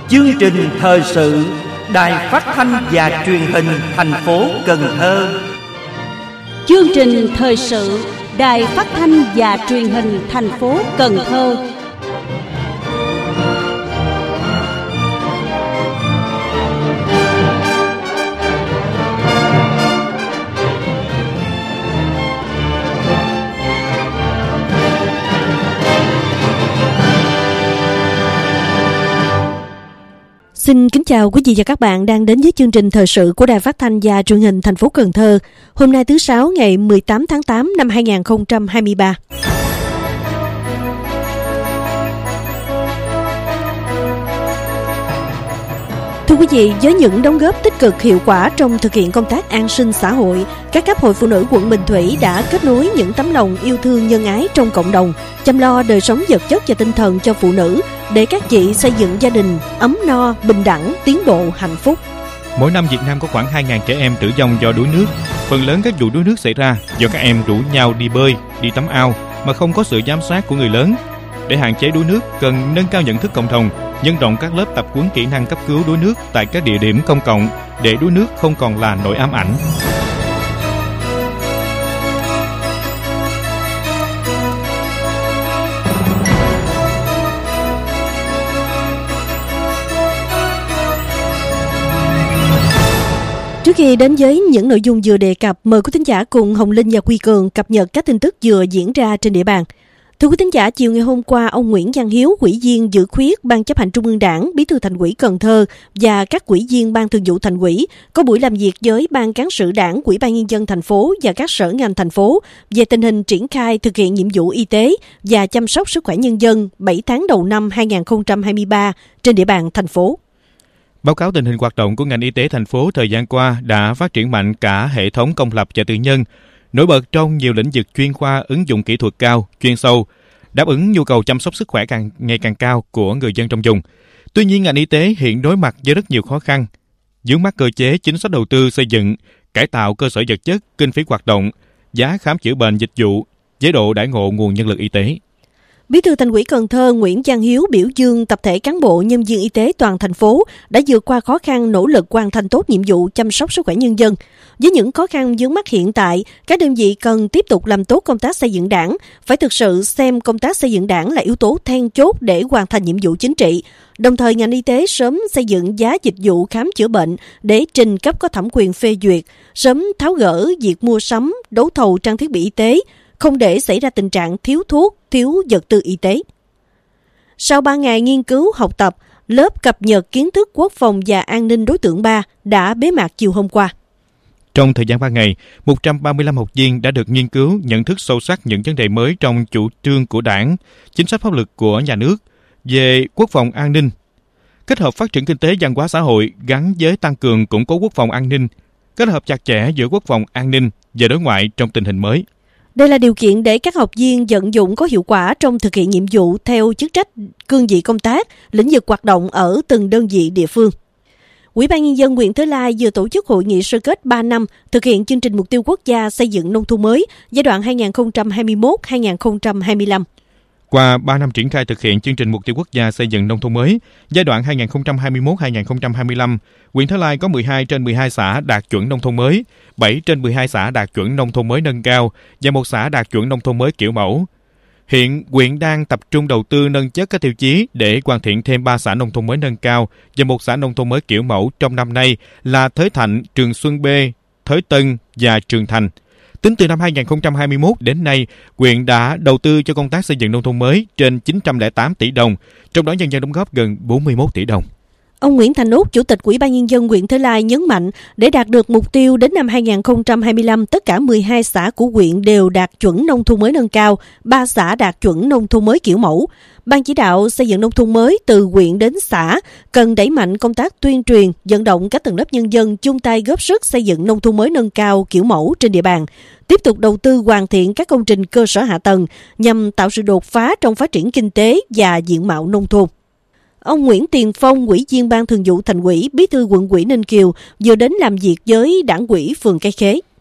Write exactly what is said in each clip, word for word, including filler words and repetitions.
Chương trình thời sự Đài Phát thanh và Truyền hình thành phố Cần Thơ. Chương trình thời sự Đài Phát thanh và Truyền hình thành phố Cần Thơ. Xin kính chào quý vị và các bạn đang đến với chương trình thời sự của Đài Phát thanh và Truyền hình thành phố Cần Thơ. Hôm nay thứ Sáu ngày mười tám tháng tám năm hai nghìn không trăm hai mươi ba. Thưa quý vị, với những đóng góp tích cực hiệu quả trong thực hiện công tác an sinh xã hội, các cấp hội phụ nữ quận Bình Thủy đã kết nối những tấm lòng yêu thương nhân ái trong cộng đồng, chăm lo đời sống vật chất và tinh thần cho phụ nữ để các chị xây dựng gia đình ấm no, bình đẳng, tiến bộ, hạnh phúc. Mỗi năm Việt Nam có khoảng hai nghìn trẻ em tử vong do đuối nước. Phần lớn các vụ đuối nước xảy ra do các em rủ nhau đi bơi, đi tắm ao mà không có sự giám sát của người lớn. Để hạn chế đuối nước, cần nâng cao nhận thức cộng đồng, nhân rộng các lớp tập huấn kỹ năng cấp cứu đuối nước tại các địa điểm công cộng để đuối nước không còn là nỗi ám ảnh. Trước khi đến với những nội dung vừa đề cập, mời quý thính giả cùng Hồng Linh và Quy Cường cập nhật các tin tức vừa diễn ra trên địa bàn. Thưa quý thính giả, chiều ngày hôm qua, ông Nguyễn Văn Hiếu, Ủy viên dự khuyết Ban Chấp hành Trung ương Đảng, Bí thư Thành ủy Cần Thơ và các ủy viên Ban Thường vụ Thành ủy có buổi làm việc với Ban Cán sự Đảng, Ủy ban Nhân dân thành phố và các sở ngành thành phố về tình hình triển khai thực hiện nhiệm vụ y tế và chăm sóc sức khỏe nhân dân bảy tháng đầu năm hai nghìn không trăm hai mươi ba trên địa bàn thành phố. Báo cáo tình hình hoạt động của ngành y tế thành phố thời gian qua đã phát triển mạnh cả hệ thống công lập và tư nhân, nổi bật trong nhiều lĩnh vực chuyên khoa ứng dụng kỹ thuật cao, chuyên sâu, đáp ứng nhu cầu chăm sóc sức khỏe càng ngày càng cao của người dân trong vùng. Tuy nhiên, ngành y tế hiện đối mặt với rất nhiều khó khăn, vướng mắc cơ chế chính sách đầu tư xây dựng, cải tạo cơ sở vật chất, kinh phí hoạt động, giá khám chữa bệnh dịch vụ, chế độ đãi ngộ nguồn nhân lực y tế. Bí thư Thành ủy Cần Thơ Nguyễn Văn Hiếu biểu dương tập thể cán bộ nhân viên y tế toàn thành phố đã vượt qua khó khăn, nỗ lực hoàn thành tốt nhiệm vụ chăm sóc sức khỏe nhân dân. Với những khó khăn vướng mắc hiện tại, các đơn vị cần tiếp tục làm tốt công tác xây dựng Đảng, phải thực sự xem công tác xây dựng Đảng là yếu tố then chốt để hoàn thành nhiệm vụ chính trị. Đồng thời, ngành y tế sớm xây dựng giá dịch vụ khám chữa bệnh để trình cấp có thẩm quyền phê duyệt, sớm tháo gỡ việc mua sắm, đấu thầu trang thiết bị y tế, không để xảy ra tình trạng thiếu thuốc, thiếu vật tư y tế. Sau ba ngày nghiên cứu học tập, lớp cập nhật kiến thức quốc phòng và an ninh đối tượng ba đã bế mạc chiều hôm qua. Trong thời gian ba ngày, một trăm ba mươi lăm học viên đã được nghiên cứu, nhận thức sâu sắc những vấn đề mới trong chủ trương của Đảng, chính sách pháp luật của nhà nước về quốc phòng an ninh, kết hợp phát triển kinh tế văn hóa xã hội gắn với tăng cường củng cố quốc phòng an ninh, kết hợp chặt chẽ giữa quốc phòng an ninh và đối ngoại trong tình hình mới. Đây là điều kiện để các học viên vận dụng có hiệu quả trong thực hiện nhiệm vụ theo chức trách, cương vị công tác, lĩnh vực hoạt động ở từng đơn vị địa phương. Ủy ban Nhân dân huyện Thới Lai vừa tổ chức hội nghị sơ kết ba năm thực hiện chương trình mục tiêu quốc gia xây dựng nông thôn mới giai đoạn hai nghìn không trăm hai mươi mốt đến hai nghìn không trăm hai mươi lăm. Qua ba năm triển khai thực hiện chương trình mục tiêu quốc gia xây dựng nông thôn mới giai đoạn hai nghìn không trăm hai mươi mốt đến hai nghìn không trăm hai mươi lăm, huyện Thới Lai có mười hai trên mười hai xã đạt chuẩn nông thôn mới, bảy trên mười hai xã đạt chuẩn nông thôn mới nâng cao và một xã đạt chuẩn nông thôn mới kiểu mẫu. Hiện, huyện đang tập trung đầu tư nâng chất các tiêu chí để hoàn thiện thêm ba xã nông thôn mới nâng cao và một xã nông thôn mới kiểu mẫu trong năm nay là Thới Thạnh, Trường Xuân B, Thới Tân và Trường Thành. Tính từ năm hai nghìn không trăm hai mươi mốt đến nay, huyện đã đầu tư cho công tác xây dựng nông thôn mới trên chín trăm lẻ tám tỷ đồng, trong đó nhân dân đóng góp gần bốn mươi mốt tỷ đồng. Ông Nguyễn Thành Út, Chủ tịch Ủy ban Nhân dân huyện Thới Lai nhấn mạnh, để đạt được mục tiêu đến năm hai nghìn không trăm hai mươi lăm, tất cả mười hai xã của huyện đều đạt chuẩn nông thôn mới nâng cao, ba xã đạt chuẩn nông thôn mới kiểu mẫu. Ban chỉ đạo xây dựng nông thôn mới từ huyện đến xã cần đẩy mạnh công tác tuyên truyền, vận động các tầng lớp nhân dân chung tay góp sức xây dựng nông thôn mới nâng cao kiểu mẫu trên địa bàn. Tiếp tục đầu tư hoàn thiện các công trình cơ sở hạ tầng nhằm tạo sự đột phá trong phát triển kinh tế và diện mạo nông thôn. Ông Nguyễn Tiền Phong, Ủy viên Ban Thường vụ Thành ủy, Bí thư Quận ủy Ninh Kiều vừa đến làm việc với Đảng ủy phường Cây Khế.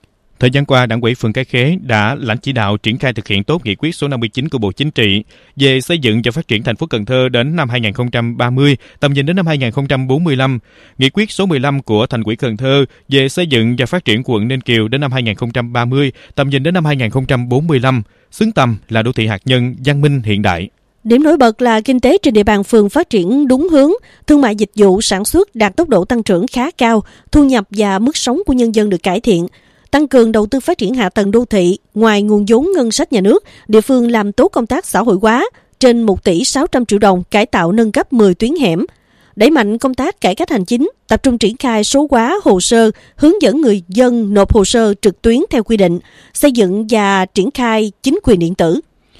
Thời gian qua, Đảng ủy phường Cái Khế đã lãnh chỉ đạo triển khai thực hiện tốt nghị quyết số năm mươi chín của Bộ Chính trị về xây dựng và phát triển thành phố Cần Thơ đến năm hai nghìn không trăm ba mươi, tầm nhìn đến năm hai nghìn không trăm bốn mươi lăm, nghị quyết số mười lăm của Thành ủy Cần Thơ về xây dựng và phát triển quận Ninh Kiều đến năm hai nghìn không trăm ba mươi, tầm nhìn đến năm hai nghìn không trăm bốn mươi lăm, xứng tầm là đô thị hạt nhân văn minh hiện đại. Điểm nổi bật là kinh tế trên địa bàn phường phát triển đúng hướng, thương mại dịch vụ sản xuất đạt tốc độ tăng trưởng khá cao, thu nhập và mức sống của nhân dân được cải thiện. Tăng cường đầu tư phát triển hạ tầng đô thị, ngoài nguồn vốn ngân sách nhà nước, địa phương làm tốt công tác xã hội hóa, trên một tỷ sáu trăm triệu đồng cải tạo nâng cấp mười tuyến hẻm. Đẩy mạnh công tác cải cách hành chính, tập trung triển khai số hóa hồ sơ, hướng dẫn người dân nộp hồ sơ trực tuyến theo quy định, xây dựng và triển khai chính quyền điện tử.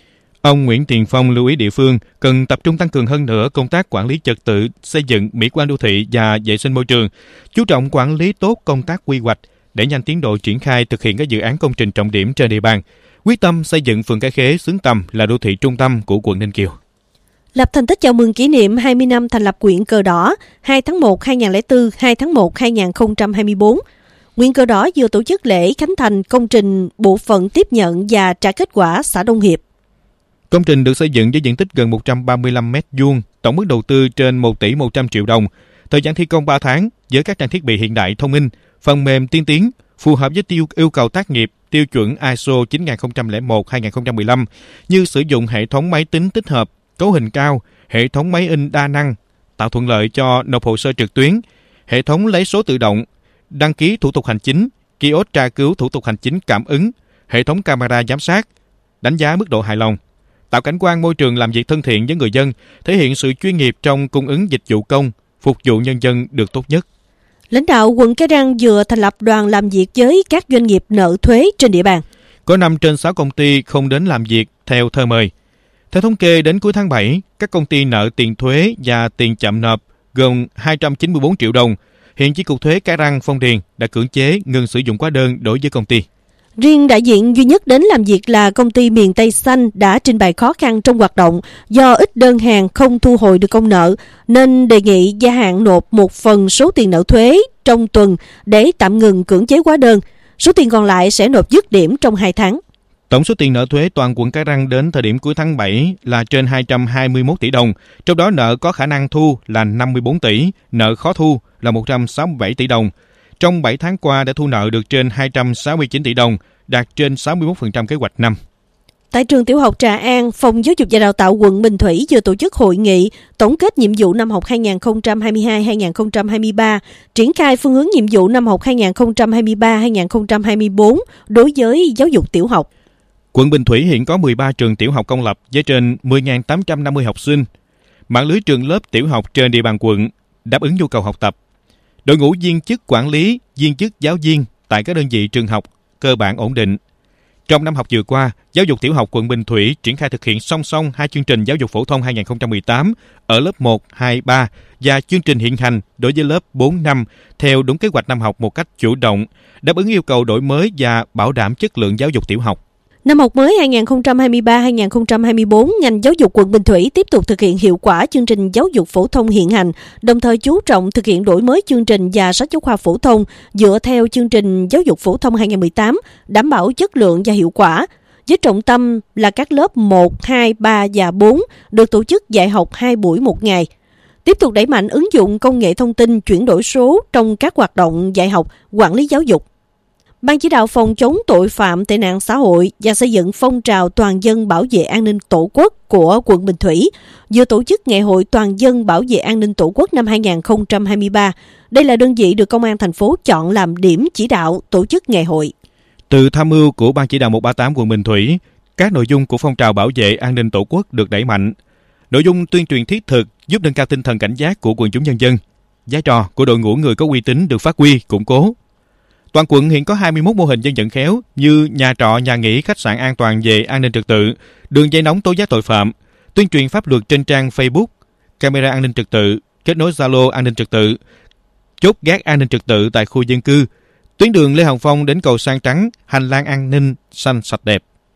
Ông Nguyễn Tiền Phong lưu ý địa phương cần tập trung tăng cường hơn nữa công tác quản lý trật tự, xây dựng mỹ quan đô thị và vệ sinh môi trường, chú trọng quản lý tốt công tác quy hoạch để nhanh tiến độ triển khai thực hiện các dự án công trình trọng điểm trên địa bàn, quyết tâm xây dựng phường Cái Khế xứng tầm là đô thị trung tâm của quận Ninh Kiều. Lập thành tích chào mừng kỷ niệm hai mươi năm thành lập huyện Cờ Đỏ hai tháng một hai nghìn không trăm lẻ bốn, hai tháng một hai nghìn không trăm hai mươi tư. Huyện Cờ Đỏ vừa tổ chức lễ khánh thành công trình bộ phận tiếp nhận và trả kết quả xã Đông Hiệp. Công trình được xây dựng với diện tích gần một trăm ba mươi lăm mét vuông, tổng mức đầu tư trên một tỷ một trăm triệu đồng. Thời gian thi công ba tháng với các trang thiết bị hiện đại thông minh, phần mềm tiên tiến, phù hợp với tiêu yêu cầu tác nghiệp, tiêu chuẩn i ét o chín nghìn không trăm lẻ một hai nghìn không trăm mười lăm như sử dụng hệ thống máy tính tích hợp, cấu hình cao, hệ thống máy in đa năng, tạo thuận lợi cho nộp hồ sơ trực tuyến, hệ thống lấy số tự động, đăng ký thủ tục hành chính, kiosk tra cứu thủ tục hành chính cảm ứng, hệ thống camera giám sát, đánh giá mức độ hài lòng, tạo cảnh quan môi trường làm việc thân thiện với người dân, thể hiện sự chuyên nghiệp trong cung ứng dịch vụ công, phục vụ nhân dân được tốt nhất. Lãnh đạo quận Cái Răng vừa thành lập đoàn làm việc với các doanh nghiệp nợ thuế trên địa bàn. Có năm trên sáu công ty không đến làm việc theo thơ mời. Theo thống kê, đến cuối tháng bảy, các công ty nợ tiền thuế và tiền chậm nộp gồm hai trăm chín mươi tư triệu đồng. Hiện Chi cục Thuế Cái Răng, Phong Điền đã cưỡng chế ngừng sử dụng hóa đơn đối với công ty. Riêng đại diện duy nhất đến làm việc là công ty Miền Tây Xanh đã trình bày khó khăn trong hoạt động do ít đơn hàng không thu hồi được công nợ, nên đề nghị gia hạn nộp một phần số tiền nợ thuế trong tuần để tạm ngừng cưỡng chế hóa đơn. Số tiền còn lại sẽ nộp dứt điểm trong hai tháng. Tổng số tiền nợ thuế toàn quận Cái Răng đến thời điểm cuối tháng bảy là trên hai trăm hai mươi mốt tỷ đồng, trong đó nợ có khả năng thu là năm mươi tư tỷ, nợ khó thu là một trăm sáu mươi bảy tỷ đồng. Trong bảy tháng qua đã thu nợ được trên hai trăm sáu mươi chín tỷ đồng, đạt trên sáu mươi mốt phần trăm kế hoạch năm. Tại trường tiểu học Trà An, Phòng Giáo dục và Đào tạo quận Bình Thủy vừa tổ chức hội nghị tổng kết nhiệm vụ năm học hai nghìn không trăm hai mươi hai hai nghìn không trăm hai mươi ba, triển khai phương hướng nhiệm vụ năm học hai nghìn không trăm hai mươi ba hai nghìn không trăm hai mươi tư đối với giáo dục tiểu học. Quận Bình Thủy hiện có mười ba trường tiểu học công lập với trên mười nghìn tám trăm năm mươi học sinh. Mạng lưới trường lớp tiểu học trên địa bàn quận đáp ứng nhu cầu học tập. Đội ngũ viên chức quản lý, viên chức giáo viên tại các đơn vị trường học cơ bản ổn định. Trong năm học vừa qua, giáo dục tiểu học quận Bình Thủy triển khai thực hiện song song hai chương trình giáo dục phổ thông hai nghìn không trăm mười tám ở lớp một, hai, ba và chương trình hiện hành đối với lớp bốn, năm theo đúng kế hoạch năm học một cách chủ động, đáp ứng yêu cầu đổi mới và bảo đảm chất lượng giáo dục tiểu học. Năm học mới hai nghìn không trăm hai mươi ba hai nghìn không trăm hai mươi tư, ngành giáo dục quận Bình Thủy tiếp tục thực hiện hiệu quả chương trình giáo dục phổ thông hiện hành, đồng thời chú trọng thực hiện đổi mới chương trình và sách giáo khoa phổ thông dựa theo chương trình giáo dục phổ thông hai nghìn không trăm mười tám, đảm bảo chất lượng và hiệu quả. Với trọng tâm là các lớp một, hai, ba và bốn được tổ chức dạy học hai buổi một ngày. Tiếp tục đẩy mạnh ứng dụng công nghệ thông tin, chuyển đổi số trong các hoạt động dạy học, quản lý giáo dục. Ban chỉ đạo phòng chống tội phạm tệ nạn xã hội và xây dựng phong trào toàn dân bảo vệ an ninh tổ quốc của quận Bình Thủy vừa tổ chức ngày hội toàn dân bảo vệ an ninh tổ quốc năm hai nghìn không trăm hai mươi ba. Đây là đơn vị được công an thành phố chọn làm điểm chỉ đạo tổ chức ngày hội. Từ tham mưu của Ban chỉ đạo một ba tám quận Bình Thủy, các nội dung của phong trào bảo vệ an ninh tổ quốc được đẩy mạnh. Nội dung tuyên truyền thiết thực giúp nâng cao tinh thần cảnh giác của quần chúng nhân dân. Vai trò của đội ngũ người có uy tín được phát huy, củng cố. Toàn quận hiện có hai mươi mốt mô hình dân vận khéo như nhà trọ, nhà nghỉ, khách sạn an toàn về an ninh trật tự, đường dây nóng tố giác tội phạm, tuyên truyền pháp luật trên trang Facebook, camera an ninh trật tự, kết nối Zalo an ninh trật tự, chốt gác an ninh trật tự tại khu dân cư, tuyến đường Lê Hồng Phong đến cầu Sang Trắng, hành lang an ninh xanh sạch đẹp.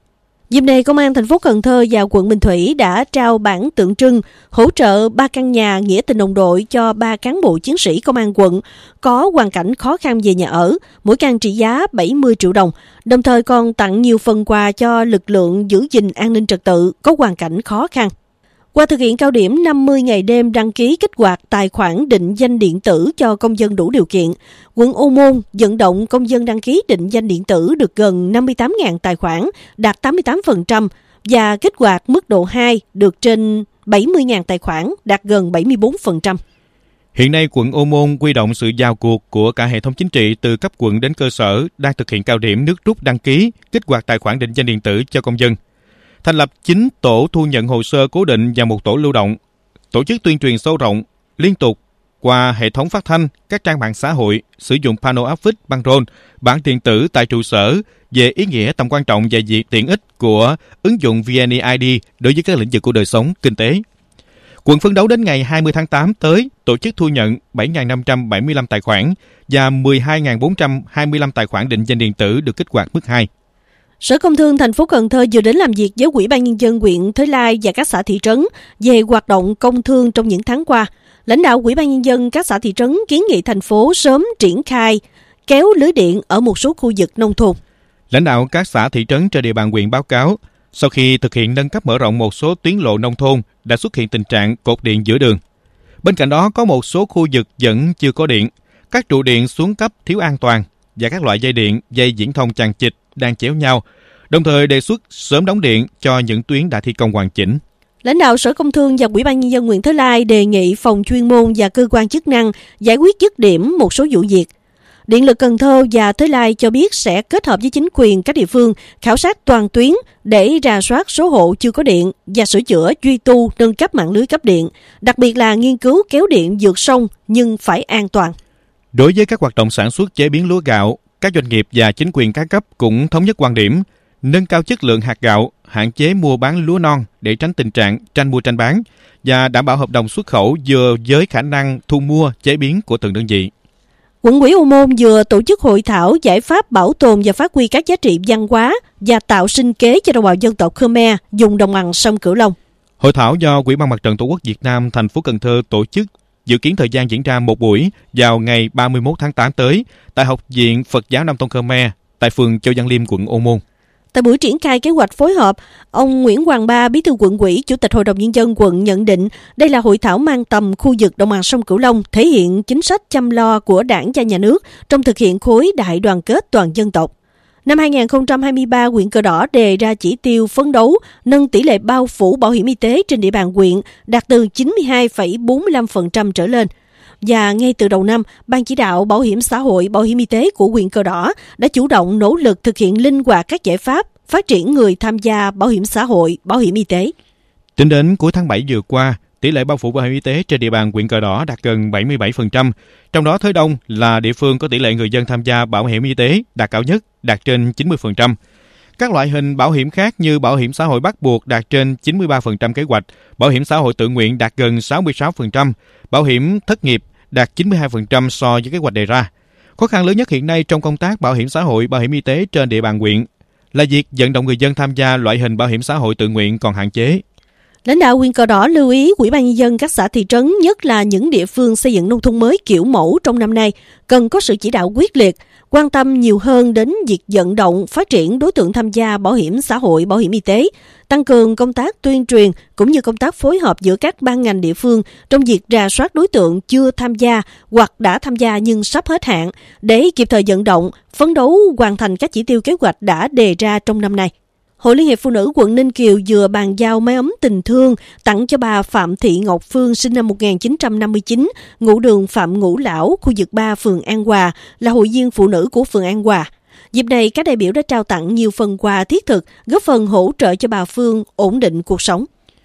Dịp này, Công an thành phố Cần Thơ và quận Bình Thủy đã trao bản tượng trưng hỗ trợ ba căn nhà nghĩa tình đồng đội cho ba cán bộ chiến sĩ công an quận có hoàn cảnh khó khăn về nhà ở, mỗi căn trị giá bảy mươi triệu đồng, đồng thời còn tặng nhiều phần quà cho lực lượng giữ gìn an ninh trật tự có hoàn cảnh khó khăn. Qua thực hiện cao điểm năm mươi ngày đêm đăng ký kích hoạt tài khoản định danh điện tử cho công dân đủ điều kiện, quận Ô Môn vận động công dân đăng ký định danh điện tử được gần năm mươi tám nghìn tài khoản, đạt tám mươi tám phần trăm, và kích hoạt mức độ hai được trên bảy mươi nghìn tài khoản, đạt gần bảy mươi bốn phần trăm. Hiện nay, quận Ô Môn huy động sự vào cuộc của cả hệ thống chính trị từ cấp quận đến cơ sở đang thực hiện cao điểm nước rút đăng ký, kích hoạt tài khoản định danh điện tử cho công dân. Thành lập chín tổ thu nhận hồ sơ cố định và một tổ lưu động, tổ chức tuyên truyền sâu rộng, liên tục qua hệ thống phát thanh, các trang mạng xã hội, sử dụng pano áp phích, băng rôn, bản điện tử tại trụ sở về ý nghĩa tầm quan trọng và việc tiện ích của ứng dụng vê en i đê đối với các lĩnh vực của đời sống, kinh tế. Quận phấn đấu đến ngày hai mươi tháng tám tới, tổ chức thu nhận bảy nghìn năm trăm bảy mươi lăm tài khoản và mười hai nghìn bốn trăm hai mươi lăm tài khoản định danh điện tử được kích hoạt mức hai. Sở Công Thương thành phố Cần Thơ vừa đến làm việc với Ủy ban Nhân dân huyện Thới Lai và các xã thị trấn về hoạt động công thương trong những tháng qua. Lãnh đạo Ủy ban Nhân dân các xã thị trấn kiến nghị thành phố sớm triển khai kéo lưới điện ở một số khu vực nông thôn. Lãnh đạo các xã thị trấn trên địa bàn huyện báo cáo, sau khi thực hiện nâng cấp mở rộng một số tuyến lộ nông thôn đã xuất hiện tình trạng cột điện giữa đường. Bên cạnh đó có một số khu vực vẫn chưa có điện, các trụ điện xuống cấp thiếu an toàn và các loại dây điện, dây viễn thông chằng chịt đang chéo nhau, đồng thời đề xuất sớm đóng điện cho những tuyến đã thi công hoàn chỉnh. Lãnh đạo Sở Công Thương và Ủy ban Nhân dân huyện Thới Lai đề nghị phòng chuyên môn và cơ quan chức năng giải quyết dứt điểm một số vụ việc. Điện lực Cần Thơ và Thới Lai cho biết sẽ kết hợp với chính quyền các địa phương khảo sát toàn tuyến để rà soát số hộ chưa có điện và sửa chữa, duy tu, nâng cấp mạng lưới cấp điện, đặc biệt là nghiên cứu kéo điện vượt sông nhưng phải an toàn. Đối với các hoạt động sản xuất chế biến lúa gạo, các doanh nghiệp và chính quyền các cấp cũng thống nhất quan điểm nâng cao chất lượng hạt gạo, hạn chế mua bán lúa non để tránh tình trạng tranh mua tranh bán và đảm bảo hợp đồng xuất khẩu vừa với khả năng thu mua, chế biến của từng đơn vị. Quận ủy Ô Môn vừa tổ chức hội thảo giải pháp bảo tồn và phát huy các giá trị văn hóa và tạo sinh kế cho đồng bào dân tộc Khmer vùng đồng bằng sông Cửu Long. Hội thảo do Ủy ban Mặt trận Tổ quốc Việt Nam thành phố Cần Thơ tổ chức, dự kiến thời gian diễn ra một buổi vào ngày ba mươi mốt tháng tám tới tại Học viện Phật giáo Nam Tông Khmer tại phường Châu Văn Liêm, quận Ô Môn. Tại buổi triển khai kế hoạch phối hợp, ông Nguyễn Hoàng Ba, Bí thư quận ủy, Chủ tịch Hội đồng Nhân dân quận nhận định đây là hội thảo mang tầm khu vực đồng bằng sông Cửu Long, thể hiện chính sách chăm lo của Đảng và Nhà nước trong thực hiện khối đại đoàn kết toàn dân tộc. Năm hai nghìn không trăm hai mươi ba, huyện Cờ Đỏ đề ra chỉ tiêu phấn đấu nâng tỷ lệ bao phủ bảo hiểm y tế trên địa bàn huyện đạt từ chín mươi hai phẩy bốn mươi lăm phần trăm trở lên. Và ngay từ đầu năm, Ban chỉ đạo Bảo hiểm xã hội, Bảo hiểm y tế của huyện Cờ Đỏ đã chủ động nỗ lực thực hiện linh hoạt các giải pháp phát triển người tham gia bảo hiểm xã hội, bảo hiểm y tế. Tính đến cuối tháng bảy vừa qua, tỷ lệ bao phủ bảo hiểm y tế trên địa bàn huyện Cờ Đỏ đạt gần bảy mươi bảy phần trăm. Trong đó Thới Đông là địa phương có tỷ lệ người dân tham gia bảo hiểm y tế đạt cao nhất, đạt trên chín mươi phần trăm. Các loại hình bảo hiểm khác như bảo hiểm xã hội bắt buộc đạt trên chín mươi ba phần trăm kế hoạch, bảo hiểm xã hội tự nguyện đạt gần sáu mươi sáu phần trăm, bảo hiểm thất nghiệp đạt chín mươi hai phần trăm so với kế hoạch đề ra. Khó khăn lớn nhất hiện nay trong công tác bảo hiểm xã hội, bảo hiểm y tế trên địa bàn huyện là việc vận động người dân tham gia loại hình bảo hiểm xã hội tự nguyện còn hạn chế. Lãnh đạo huyện Cờ Đỏ lưu ý Ủy ban Nhân dân các xã thị trấn, nhất là những địa phương xây dựng nông thôn mới kiểu mẫu trong năm nay, cần có sự chỉ đạo quyết liệt, quan tâm nhiều hơn đến việc vận động, phát triển đối tượng tham gia bảo hiểm xã hội, bảo hiểm y tế, tăng cường công tác tuyên truyền cũng như công tác phối hợp giữa các ban ngành địa phương trong việc rà soát đối tượng chưa tham gia hoặc đã tham gia nhưng sắp hết hạn để kịp thời vận động, phấn đấu hoàn thành các chỉ tiêu kế hoạch đã đề ra trong năm nay. Hội Liên hiệp Phụ nữ quận Ninh Kiều vừa bàn giao máy ấm tình thương tặng cho bà Phạm Thị Ngọc Phương sinh năm một nghìn chín trăm năm mươi chín, ngụ đường Phạm Ngũ Lão, khu vực ba, phường An Hòa, là hội viên phụ nữ của phường An Hòa. Dịp này, các đại biểu đã trao tặng nhiều phần quà thiết thực, góp phần hỗ trợ cho bà Phương ổn định cuộc sống.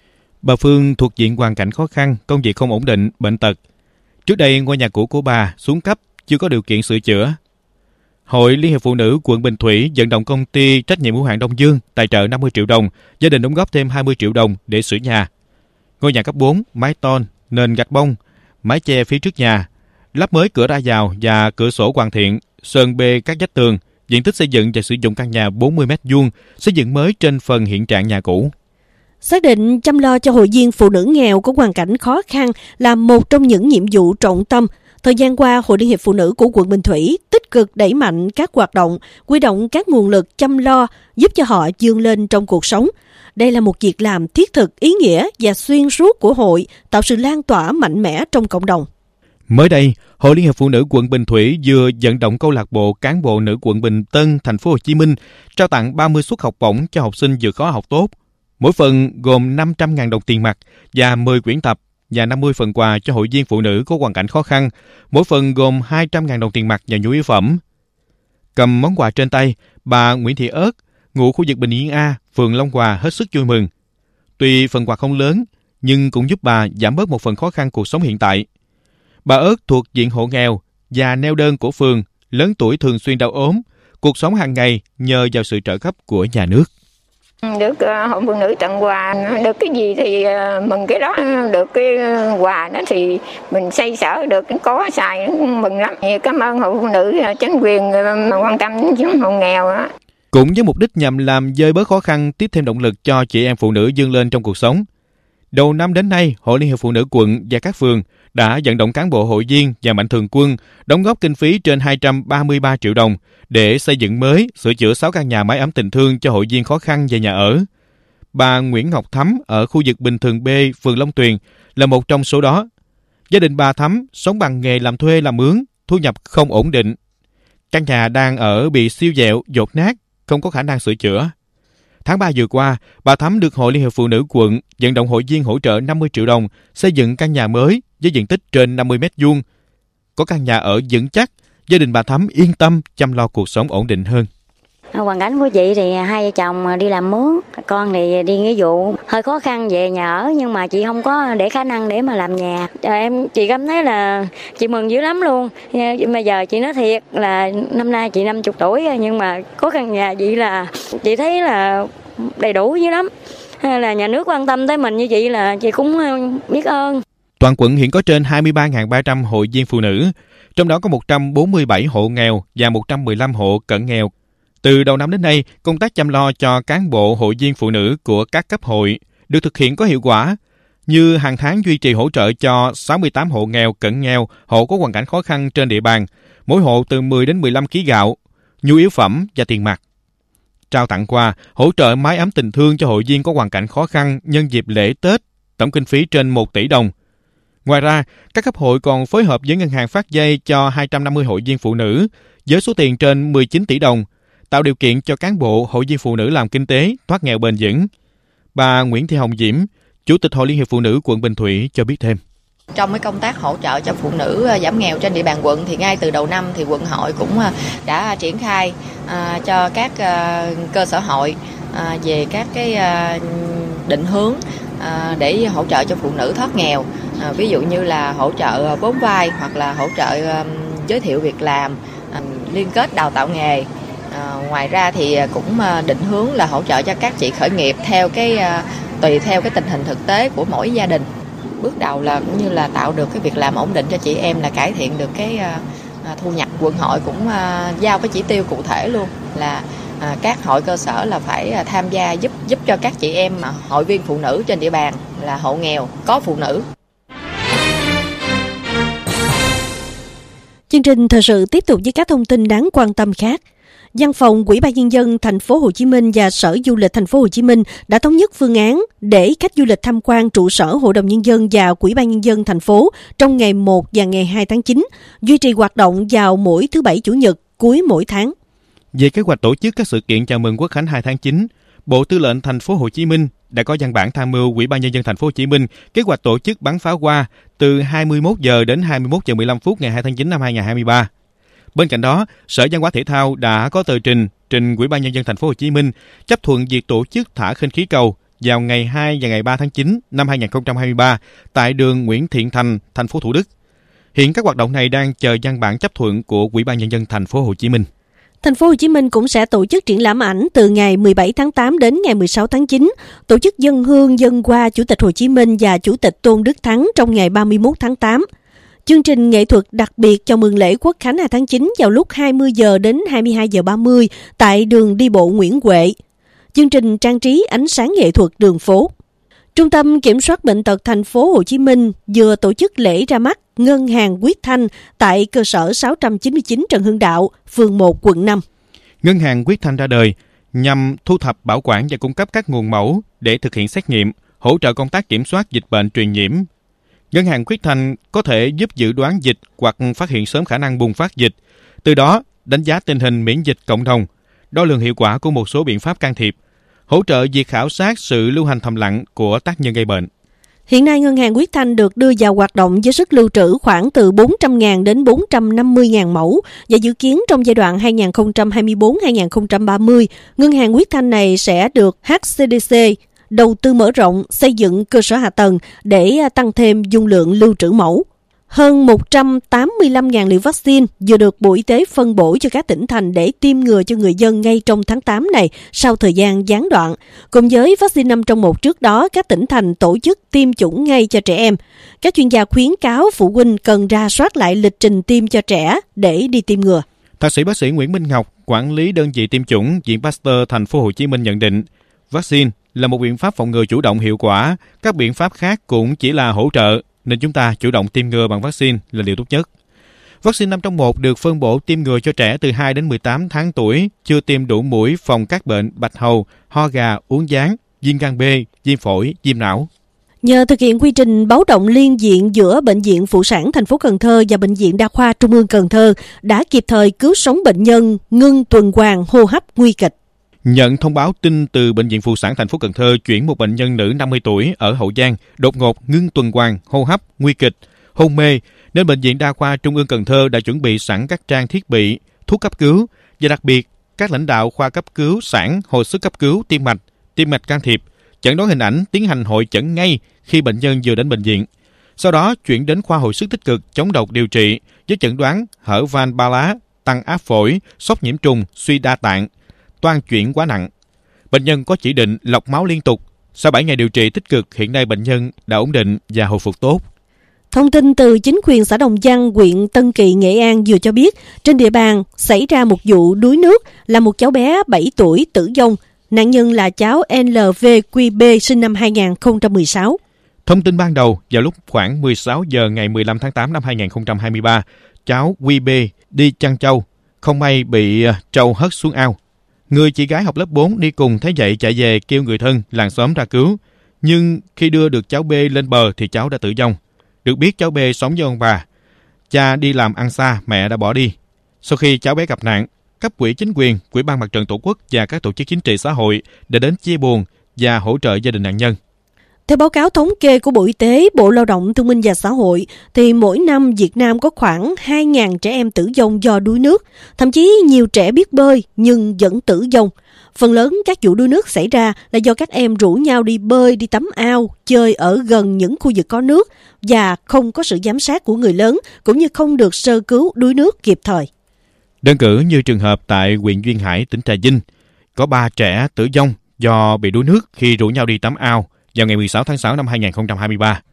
Bà Phương thuộc diện hoàn cảnh khó khăn, công việc không ổn định, bệnh tật. Trước đây, ngôi nhà cũ của bà xuống cấp, chưa có điều kiện sửa chữa. Hội Liên hiệp Phụ nữ quận Bình Thủy vận động công ty trách nhiệm hữu hạn Đông Dương tài trợ năm mươi triệu đồng, gia đình đóng góp thêm hai mươi triệu đồng để sửa nhà. Ngôi nhà cấp bốn, mái tôn, nền gạch bông, mái che phía trước nhà, lắp mới cửa ra vào và cửa sổ hoàn thiện, sơn bê các vách tường, diện tích xây dựng và sử dụng căn nhà bốn mươi mét vuông, xây dựng mới trên phần hiện trạng nhà cũ. Xác định chăm lo cho hội viên phụ nữ nghèo có hoàn cảnh khó khăn là một trong những nhiệm vụ trọng tâm. Thời gian qua, Hội Liên hiệp Phụ nữ của quận Bình Thủy tích cực đẩy mạnh các hoạt động, huy động các nguồn lực chăm lo, giúp cho họ vươn lên trong cuộc sống. Đây là một việc làm thiết thực, ý nghĩa và xuyên suốt của hội, tạo sự lan tỏa mạnh mẽ trong cộng đồng. Mới đây, Hội Liên hiệp Phụ nữ quận Bình Thủy vừa vận động câu lạc bộ cán bộ nữ quận Bình Tân, thành phố Hồ Chí Minh trao tặng ba mươi suất học bổng cho học sinh vượt khó học tốt. Mỗi phần gồm năm trăm nghìn đồng tiền mặt và mười quyển tập và năm mươi phần quà cho hội viên phụ nữ có hoàn cảnh khó khăn. Mỗi phần gồm hai trăm nghìn đồng tiền mặt và nhu yếu phẩm. Cầm món quà trên tay, bà Nguyễn Thị Ớt, ngụ khu vực Bình Yên A, phường Long Hòa hết sức vui mừng. Tuy phần quà không lớn, nhưng cũng giúp bà giảm bớt một phần khó khăn cuộc sống hiện tại. Bà Ớt thuộc diện hộ nghèo và neo đơn của phường, lớn tuổi thường xuyên đau ốm, cuộc sống hàng ngày nhờ vào sự trợ cấp của nhà nước. Được uh, hội phụ nữ tặng quà, được cái gì thì uh, mừng cái đó, được cái quà đó thì mình xây sở được, có xài mừng lắm. Cảm ơn hội phụ nữ uh, chính quyền uh, quan tâm đến hộ nghèo đó. Cũng với mục đích nhằm làm vơi bớt khó khăn, tiếp thêm động lực cho chị em phụ nữ vươn lên trong cuộc sống. Đầu năm đến nay, Hội Liên hiệp Phụ nữ quận và các phường đã vận động cán bộ hội viên và mạnh thường quân đóng góp kinh phí trên hai trăm ba mươi ba triệu đồng để xây dựng mới, sửa chữa sáu căn nhà mái ấm tình thương cho hội viên khó khăn về nhà ở. Bà Nguyễn Ngọc Thắm ở khu vực Bình Thường B, phường Long Tuyền là một trong số đó. Gia đình bà Thắm sống bằng nghề làm thuê làm mướn, thu nhập không ổn định. Căn nhà đang ở bị siêu vẹo, dột nát, không có khả năng sửa chữa. Tháng ba vừa qua, bà Thắm được Hội Liên hiệp Phụ nữ quận vận động hội viên hỗ trợ năm mươi triệu đồng xây dựng căn nhà mới với diện tích trên năm mươi mét vuông. Có căn nhà ở vững chắc, gia đình bà Thắm yên tâm chăm lo cuộc sống ổn định hơn. Hoàn cảnh của chị thì hai vợ chồng đi làm mướn, con thì đi nghĩa vụ, hơi khó khăn về nhà ở nhưng mà chị không có để khả năng để mà làm nhà. Em chị cảm thấy là chị mừng dữ lắm luôn. Bây giờ chị nói thiệt là năm nay chị năm mươi tuổi nhưng mà có căn nhà chị là chị thấy là đầy đủ dữ lắm. Là nhà nước quan tâm tới mình như vậy là chị cũng biết ơn. Toàn quận hiện có trên hai mươi ba nghìn ba trăm hội viên phụ nữ, trong đó có một trăm bốn mươi bảy hộ nghèo và một trăm mười lăm hộ cận nghèo. Từ đầu năm đến nay, công tác chăm lo cho cán bộ hội viên phụ nữ của các cấp hội được thực hiện có hiệu quả, như hàng tháng duy trì hỗ trợ cho sáu mươi tám hộ nghèo cận nghèo, hộ có hoàn cảnh khó khăn trên địa bàn, mỗi hộ từ mười đến mười lăm ki lô gam gạo, nhu yếu phẩm và tiền mặt. Trao tặng quà, hỗ trợ mái ấm tình thương cho hội viên có hoàn cảnh khó khăn nhân dịp lễ Tết, tổng kinh phí trên một tỷ đồng. Ngoài ra, các cấp hội còn phối hợp với ngân hàng phát vay cho hai trăm năm mươi hội viên phụ nữ với số tiền trên mười chín tỷ đồng, tạo điều kiện cho cán bộ hội viên phụ nữ làm kinh tế, thoát nghèo bền vững. Bà Nguyễn Thị Hồng Diễm, Chủ tịch Hội Liên hiệp Phụ nữ quận Bình Thủy cho biết thêm. Trong cái công tác hỗ trợ cho phụ nữ giảm nghèo trên địa bàn quận thì ngay từ đầu năm thì quận hội cũng đã triển khai à, cho các à, cơ sở hội à, về các cái à, định hướng à, để hỗ trợ cho phụ nữ thoát nghèo. À, ví dụ như là hỗ trợ vốn vay hoặc là hỗ trợ à, giới thiệu việc làm, à, liên kết đào tạo nghề. À, ngoài ra thì cũng định hướng là hỗ trợ cho các chị khởi nghiệp theo cái à, tùy theo cái tình hình thực tế của mỗi gia đình. Bước đầu là cũng như là tạo được cái việc làm ổn định cho chị em, là cải thiện được cái à, thu nhập. Quận hội cũng à, giao cái chỉ tiêu cụ thể luôn là à, các hội cơ sở là phải à, tham gia giúp giúp cho các chị em mà hội viên phụ nữ trên địa bàn là hộ nghèo có phụ nữ. Chương trình thời sự tiếp tục với các thông tin đáng quan tâm khác. Văn phòng Ủy ban nhân dân thành phố Hồ Chí Minh và Sở Du lịch thành phố Hồ Chí Minh đã thống nhất phương án để khách du lịch tham quan trụ sở Hội đồng nhân dân và Ủy ban nhân dân thành phố trong ngày một và ngày hai tháng chín, duy trì hoạt động vào mỗi thứ Bảy Chủ nhật cuối mỗi tháng. Về kế hoạch tổ chức các sự kiện chào mừng Quốc khánh hai tháng chín, Bộ Tư lệnh thành phố Hồ Chí Minh đã có văn bản tham mưu Ủy ban nhân dân thành phố Hồ Chí Minh kế hoạch tổ chức bắn pháo hoa từ hai mươi mốt giờ đến hai mươi mốt giờ mười lăm phút ngày hai tháng chín năm hai nghìn không trăm hai mươi ba. Bên cạnh đó, Sở Văn hóa Thể thao đã có tờ trình trình Ủy ban nhân dân thành phố Hồ Chí Minh chấp thuận việc tổ chức thả khinh khí cầu vào ngày hai và ngày ba tháng chín năm hai nghìn không trăm hai mươi ba tại đường Nguyễn Thiện Thành, thành phố Thủ Đức. Hiện các hoạt động này đang chờ văn bản chấp thuận của Ủy ban nhân dân thành phố Hồ Chí Minh. Thành phố Hồ Chí Minh cũng sẽ tổ chức triển lãm ảnh từ ngày mười bảy tháng tám đến ngày mười sáu tháng chín, tổ chức dâng hương dâng hoa Chủ tịch Hồ Chí Minh và Chủ tịch Tôn Đức Thắng trong ngày ba mươi mốt tháng tám. Chương trình nghệ thuật đặc biệt chào mừng lễ Quốc khánh hai tháng chín vào lúc hai mươi giờ đến hai mươi hai giờ ba mươi tại đường đi bộ Nguyễn Huệ. Chương trình trang trí ánh sáng nghệ thuật đường phố. Trung tâm Kiểm soát Bệnh tật Thành phố Hồ Chí Minh vừa tổ chức lễ ra mắt ngân hàng Quyết Thanh tại cơ sở sáu trăm chín mươi chín Trần Hưng Đạo, phường một, quận năm. Ngân hàng Quyết Thanh ra đời nhằm thu thập, bảo quản và cung cấp các nguồn mẫu để thực hiện xét nghiệm, hỗ trợ công tác kiểm soát dịch bệnh truyền nhiễm. Ngân hàng Quyết Thanh có thể giúp dự đoán dịch hoặc phát hiện sớm khả năng bùng phát dịch, từ đó đánh giá tình hình miễn dịch cộng đồng, đo lường hiệu quả của một số biện pháp can thiệp, hỗ trợ việc khảo sát sự lưu hành thầm lặng của tác nhân gây bệnh. Hiện nay, Ngân hàng Quyết Thanh được đưa vào hoạt động với sức lưu trữ khoảng từ bốn trăm nghìn đến bốn trăm năm mươi nghìn mẫu và dự kiến trong giai đoạn hai nghìn không trăm hai mươi tư đến hai nghìn không trăm ba mươi, Ngân hàng Quyết Thanh này sẽ được hát xê đê xê đầu tư mở rộng, xây dựng cơ sở hạ tầng để tăng thêm dung lượng lưu trữ mẫu. Hơn một trăm tám mươi lăm nghìn liều vaccine vừa được Bộ Y tế phân bổ cho các tỉnh thành để tiêm ngừa cho người dân ngay trong tháng tám này sau thời gian gián đoạn. Cùng với vaccine năm trong một trước đó, các tỉnh thành tổ chức tiêm chủng ngay cho trẻ em. Các chuyên gia khuyến cáo phụ huynh cần rà soát lại lịch trình tiêm cho trẻ để đi tiêm ngừa. Thạc sĩ bác sĩ Nguyễn Minh Ngọc, quản lý đơn vị tiêm chủng Viện Pasteur Thành phố Hồ Chí Minh nhận định, vaccine là một biện pháp phòng ngừa chủ động hiệu quả, các biện pháp khác cũng chỉ là hỗ trợ, nên chúng ta chủ động tiêm ngừa bằng vaccine là điều tốt nhất. Vaccine năm trong một được phân bổ tiêm ngừa cho trẻ từ hai đến mười tám tháng tuổi, chưa tiêm đủ mũi phòng các bệnh bạch hầu, ho gà, uốn ván, viêm gan B, viêm phổi, viêm não. Nhờ thực hiện quy trình báo động liên diện giữa Bệnh viện Phụ sản thành phố Cần Thơ và Bệnh viện Đa khoa Trung ương Cần Thơ đã kịp thời cứu sống bệnh nhân ngưng tuần hoàn hô hấp nguy kịch. Nhận thông báo tin từ Bệnh viện Phụ sản thành phố Cần Thơ chuyển một bệnh nhân nữ năm mươi tuổi ở Hậu Giang đột ngột ngưng tuần hoàn, hô hấp, nguy kịch, hôn mê, nên Bệnh viện Đa khoa Trung ương Cần Thơ đã chuẩn bị sẵn các trang thiết bị, thuốc cấp cứu và đặc biệt các lãnh đạo khoa cấp cứu sản, hồi sức cấp cứu, tim mạch, tim mạch can thiệp, chẩn đoán hình ảnh, tiến hành hội chẩn ngay khi bệnh nhân vừa đến bệnh viện. Sau đó chuyển đến khoa hồi sức tích cực chống độc điều trị với chẩn đoán hở van ba lá, tăng áp phổi, sốc nhiễm trùng, suy đa tạng, toan chuyển quá nặng. Bệnh nhân có chỉ định lọc máu liên tục. Sau bảy ngày điều trị tích cực, hiện nay bệnh nhân đã ổn định và hồi phục tốt. Thông tin từ chính quyền xã Đồng Văn, huyện Tân Kỳ, Nghệ An vừa cho biết, trên địa bàn xảy ra một vụ đuối nước là một cháu bé bảy tuổi tử vong. Nạn nhân là cháu en lờ vê quy bê sinh năm hai nghìn không trăm mười sáu. Thông tin ban đầu, vào lúc khoảng mười sáu giờ ngày mười lăm tháng tám năm hai nghìn không trăm hai mươi ba, cháu quy bê đi chăn trâu, không may bị trâu hất xuống ao. Người chị gái học lớp bốn đi cùng thấy vậy chạy về kêu người thân, làng xóm ra cứu. Nhưng khi đưa được cháu B lên bờ thì cháu đã tử vong. Được biết cháu B sống với ông bà. Cha đi làm ăn xa, mẹ đã bỏ đi. Sau khi cháu bé gặp nạn, cấp ủy chính quyền, Ủy ban Mặt trận Tổ quốc và các tổ chức chính trị xã hội đã đến chia buồn và hỗ trợ gia đình nạn nhân. Theo báo cáo thống kê của Bộ Y tế, Bộ Lao động Thương binh và Xã hội, thì mỗi năm Việt Nam có khoảng hai nghìn trẻ em tử vong do đuối nước. Thậm chí nhiều trẻ biết bơi nhưng vẫn tử vong. Phần lớn các vụ đuối nước xảy ra là do các em rủ nhau đi bơi, đi tắm ao, chơi ở gần những khu vực có nước và không có sự giám sát của người lớn, cũng như không được sơ cứu đuối nước kịp thời. Đơn cử như trường hợp tại huyện Duyên Hải, tỉnh Trà Vinh, có ba trẻ tử vong do bị đuối nước khi rủ nhau đi tắm ao vào ngày mười sáu tháng sáu năm hai nghìn không trăm hai mươi ba.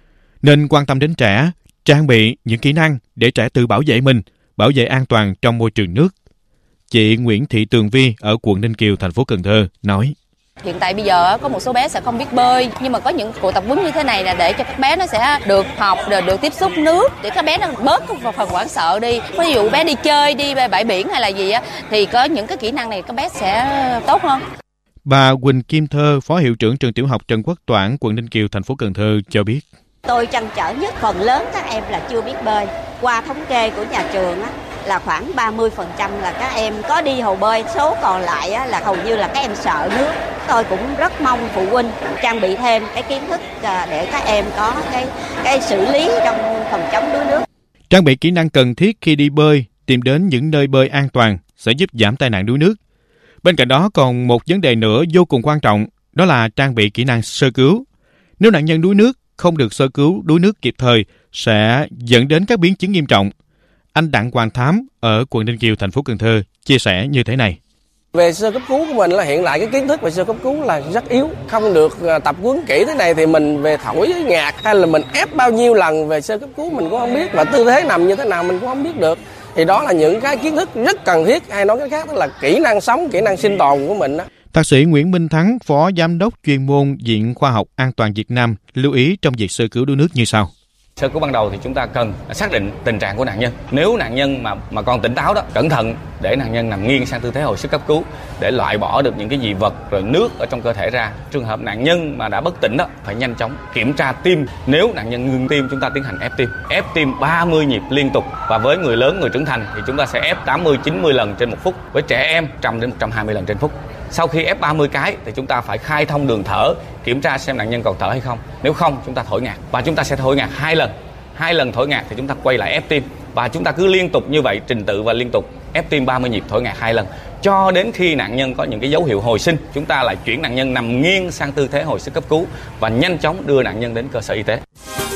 Nên quan tâm đến trẻ, trang bị những kỹ năng để trẻ tự bảo vệ mình, bảo vệ an toàn trong môi trường nước. Chị Nguyễn Thị Tường Vi ở quận Ninh Kiều, thành phố Cần Thơ nói: Hiện tại bây giờ có một số bé sẽ không biết bơi, nhưng mà có những cuộc tập huấn như thế này là để cho các bé nó sẽ được học, được, được tiếp xúc nước, để các bé nó bớt cái phần hoảng sợ đi. Ví dụ bé đi chơi, đi bãi biển hay là gì á, thì có những cái kỹ năng này các bé sẽ tốt hơn. Bà Quỳnh Kim Thơ, Phó Hiệu trưởng trường Tiểu học Trần Quốc Toản, quận Ninh Kiều, thành phố Cần Thơ cho biết: Tôi trăn trở nhất phần lớn các em là chưa biết bơi. Qua thống kê của nhà trường á, là khoảng ba mươi phần trăm là các em có đi hồ bơi, số còn lại á, là hầu như là các em sợ nước. Tôi cũng rất mong phụ huynh trang bị thêm cái kiến thức để các em có cái cái xử lý trong phòng chống đuối nước. Trang bị kỹ năng cần thiết khi đi bơi, tìm đến những nơi bơi an toàn sẽ giúp giảm tai nạn đuối nước. Bên cạnh đó còn một vấn đề nữa vô cùng quan trọng, đó là trang bị kỹ năng sơ cứu. Nếu nạn nhân đuối nước không được sơ cứu đuối nước kịp thời sẽ dẫn đến các biến chứng nghiêm trọng. Anh Đặng Hoàng Thám ở quận Ninh Kiều, thành phố Cần Thơ chia sẻ như thế này: Về sơ cấp cứu của mình là hiện tại cái kiến thức về sơ cấp cứu là rất yếu, không được tập huấn kỹ thế này thì mình về thổi với ngạt hay là mình ép bao nhiêu lần về sơ cấp cứu mình cũng không biết, và tư thế nằm như thế nào mình cũng không biết được. Thì đó là những cái kiến thức rất cần thiết, hay nói cái khác đó là kỹ năng sống, kỹ năng sinh tồn của mình đó. Thạc sĩ Nguyễn Minh Thắng, Phó Giám đốc chuyên môn Viện Khoa học An toàn Việt Nam lưu ý trong việc sơ cứu đuối nước như sau. Sơ cứu ban đầu thì chúng ta cần xác định tình trạng của nạn nhân. Nếu nạn nhân mà mà còn tỉnh táo đó, cẩn thận để nạn nhân nằm nghiêng sang tư thế hồi sức cấp cứu để loại bỏ được những cái dị vật rồi nước ở trong cơ thể ra. Trường hợp nạn nhân mà đã bất tỉnh đó, phải nhanh chóng kiểm tra tim. Nếu nạn nhân ngừng tim, chúng ta tiến hành ép tim. Ép tim ba mươi nhịp liên tục, và với người lớn, người trưởng thành thì chúng ta sẽ ép tám mươi chín mươi lần trên một phút. Với trẻ em một trăm đến một trăm hai mươi lần trên phút. Sau khi ép ba mươi cái thì chúng ta phải khai thông đường thở, kiểm tra xem nạn nhân còn thở hay không. Nếu không, chúng ta thổi ngạt, và chúng ta sẽ thổi ngạt hai lần. Hai lần thổi ngạt thì chúng ta quay lại ép tim, và chúng ta cứ liên tục như vậy, trình tự và liên tục ép tim ba mươi nhịp, thổi ngạt hai lần, cho đến khi nạn nhân có những cái dấu hiệu hồi sinh. Chúng ta lại chuyển nạn nhân nằm nghiêng sang tư thế hồi sức cấp cứu và nhanh chóng đưa nạn nhân đến cơ sở y tế.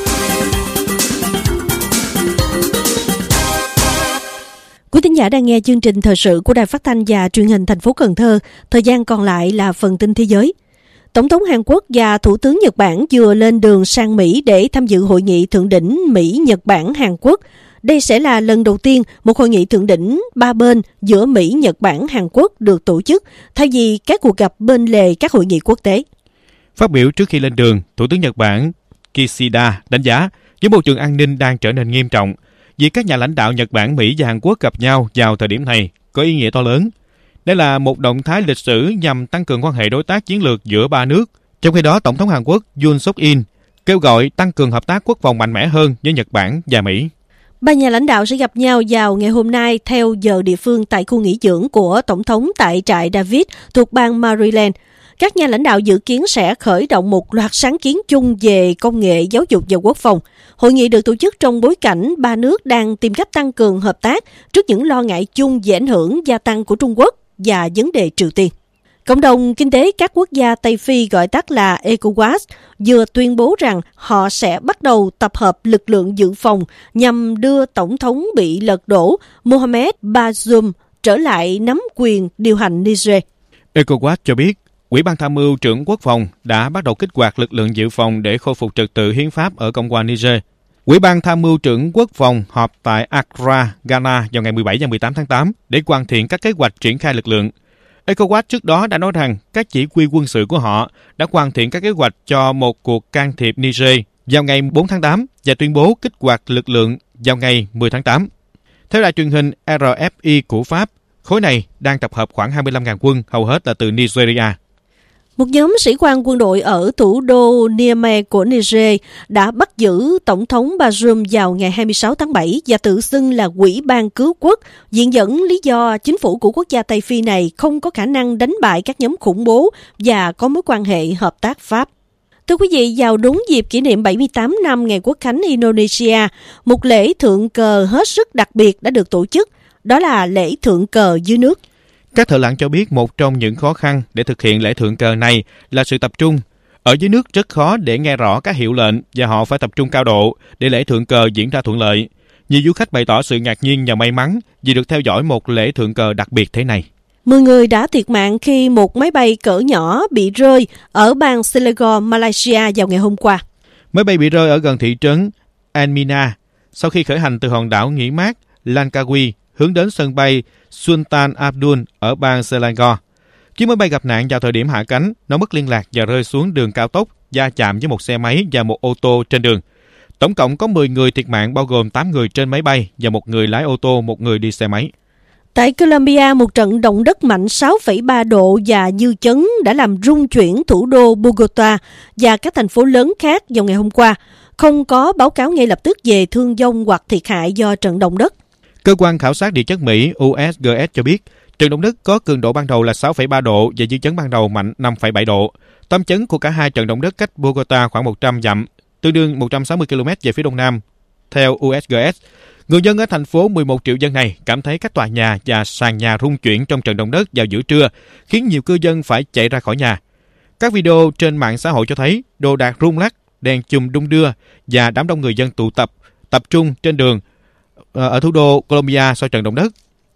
Quý thính giả đang nghe chương trình thời sự của Đài Phát thanh và Truyền hình thành phố Cần Thơ. Thời gian còn lại là phần tin thế giới. Tổng thống Hàn Quốc và Thủ tướng Nhật Bản vừa lên đường sang Mỹ để tham dự hội nghị thượng đỉnh Mỹ-Nhật Bản-Hàn Quốc. Đây sẽ là lần đầu tiên một hội nghị thượng đỉnh ba bên giữa Mỹ, Nhật Bản, Hàn Quốc được tổ chức, thay vì các cuộc gặp bên lề các hội nghị quốc tế. Phát biểu trước khi lên đường, Thủ tướng Nhật Bản Kishida đánh giá với môi trường an ninh đang trở nên nghiêm trọng, việc các nhà lãnh đạo Nhật Bản, Mỹ và Hàn Quốc gặp nhau vào thời điểm này có ý nghĩa to lớn. Đây là một động thái lịch sử nhằm tăng cường quan hệ đối tác chiến lược giữa ba nước. Trong khi đó, Tổng thống Hàn Quốc Yoon suk yeol kêu gọi tăng cường hợp tác quốc phòng mạnh mẽ hơn với Nhật Bản và Mỹ. Ba nhà lãnh đạo sẽ gặp nhau vào ngày hôm nay theo giờ địa phương tại khu nghỉ dưỡng của Tổng thống tại trại David thuộc bang Maryland. Các nhà lãnh đạo dự kiến sẽ khởi động một loạt sáng kiến chung về công nghệ, giáo dục và quốc phòng. Hội nghị được tổ chức trong bối cảnh ba nước đang tìm cách tăng cường hợp tác trước những lo ngại chung về ảnh hưởng gia tăng của Trung Quốc và vấn đề Triều Tiên. Cộng đồng kinh tế các quốc gia Tây Phi gọi tắt là ECOWAS vừa tuyên bố rằng họ sẽ bắt đầu tập hợp lực lượng dự phòng nhằm đưa Tổng thống bị lật đổ Mohamed Bazoum trở lại nắm quyền điều hành Niger. ECOWAS cho biết, Ủy ban Tham mưu trưởng Quốc phòng đã bắt đầu kích hoạt lực lượng dự phòng để khôi phục trật tự hiến pháp ở Cộng hòa Niger. Ủy ban Tham mưu trưởng Quốc phòng họp tại Accra, Ghana vào ngày mười bảy và mười tám tháng tám để hoàn thiện các kế hoạch triển khai lực lượng. ECOWAS trước đó đã nói rằng các chỉ huy quân sự của họ đã hoàn thiện các kế hoạch cho một cuộc can thiệp Niger vào ngày bốn tháng tám và tuyên bố kích hoạt lực lượng vào ngày mười tháng tám. Theo đài truyền hình rờ ép i của Pháp, khối này đang tập hợp khoảng hai mươi lăm nghìn quân, hầu hết là từ Nigeria. Một nhóm sĩ quan quân đội ở thủ đô Niamey của Niger đã bắt giữ Tổng thống Bazoum vào ngày hai mươi sáu tháng bảy và tự xưng là Ủy ban cứu quốc, viện dẫn lý do chính phủ của quốc gia Tây Phi này không có khả năng đánh bại các nhóm khủng bố và có mối quan hệ hợp tác Pháp. Thưa quý vị, vào đúng dịp kỷ niệm bảy mươi tám năm ngày Quốc khánh Indonesia, một lễ thượng cờ hết sức đặc biệt đã được tổ chức, đó là lễ thượng cờ dưới nước. Các thợ lặn cho biết một trong những khó khăn để thực hiện lễ thượng cờ này là sự tập trung. Ở dưới nước rất khó để nghe rõ các hiệu lệnh và họ phải tập trung cao độ để lễ thượng cờ diễn ra thuận lợi. Nhiều du khách bày tỏ sự ngạc nhiên và may mắn vì được theo dõi một lễ thượng cờ đặc biệt thế này. Mười người đã thiệt mạng khi một máy bay cỡ nhỏ bị rơi ở bang Selangor, Malaysia vào ngày hôm qua. Máy bay bị rơi ở gần thị trấn Almina sau khi khởi hành từ hòn đảo nghỉ mát Langkawi hướng đến sân bay Sultan Abdul ở bang Selangor. Chiếc máy bay gặp nạn vào thời điểm hạ cánh, nó mất liên lạc và rơi xuống đường cao tốc, va chạm với một xe máy và một ô tô trên đường. Tổng cộng có mười người thiệt mạng, bao gồm tám người trên máy bay và một người lái ô tô, một người đi xe máy. Tại Colombia, một trận động đất mạnh sáu phẩy ba độ và dư chấn đã làm rung chuyển thủ đô Bogota và các thành phố lớn khác vào ngày hôm qua. Không có báo cáo ngay lập tức về thương vong hoặc thiệt hại do trận động đất. Cơ quan khảo sát địa chất Mỹ U S G S cho biết, trận động đất có cường độ ban đầu là sáu phẩy ba độ và dư chấn ban đầu mạnh năm phẩy bảy độ. Tâm chấn của cả hai trận động đất cách Bogota khoảng một trăm dặm, tương đương một trăm sáu mươi ki lô mét về phía đông nam. Theo U S G S, người dân ở thành phố mười một triệu dân này cảm thấy các tòa nhà và sàn nhà rung chuyển trong trận động đất vào giữa trưa, khiến nhiều cư dân phải chạy ra khỏi nhà. Các video trên mạng xã hội cho thấy đồ đạc rung lắc, đèn chùm đung đưa và đám đông người dân tụ tập, tập trung trên đường ở thủ đô Colombia sau trận động đất.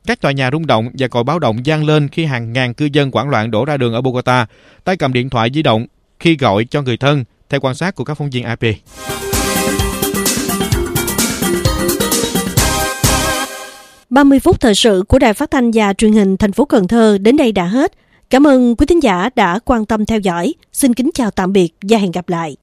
Các tòa nhà rung động và còi báo động vang lên khi hàng ngàn cư dân hoảng loạn đổ ra đường ở Bogota, tay cầm điện thoại di động khi gọi cho người thân, theo quan sát của các phóng viên a pê. ba mươi phút thời sự của Đài Phát thanh và Truyền hình thành phố Cần Thơ đến đây đã hết. Cảm ơn quý thính giả đã quan tâm theo dõi. Xin kính chào tạm biệt và hẹn gặp lại.